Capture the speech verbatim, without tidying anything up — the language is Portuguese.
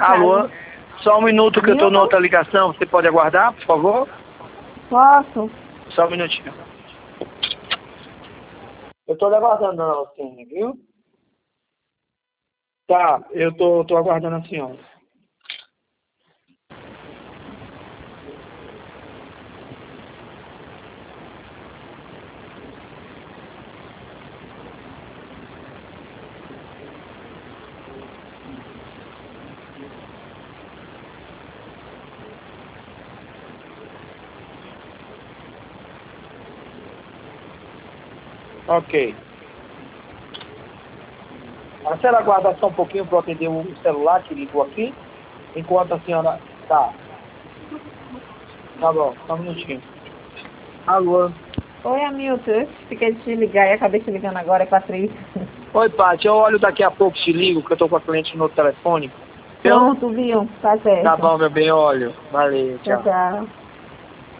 Alô? Só um minuto que eu tô na outra ligação. Você pode aguardar, por favor? Posso? Só um minutinho. Eu tô aguardando a senhora, viu? Tá, eu tô, tô aguardando a senhora. Ok. A senhora aguarda só um pouquinho para eu atender o celular que ligou aqui, enquanto a senhora... Tá. Tá bom, só um minutinho. Alô? Oi, Hamilton. Eu fiquei de te ligar e acabei te ligando agora, é Patrícia. Oi, Paty, eu olho daqui a pouco, te ligo, que eu tô com a cliente no telefone. Eu... Pronto, viu? Tá certo. Tá bom, meu bem, olho. Valeu, Tchau, tchau. tchau.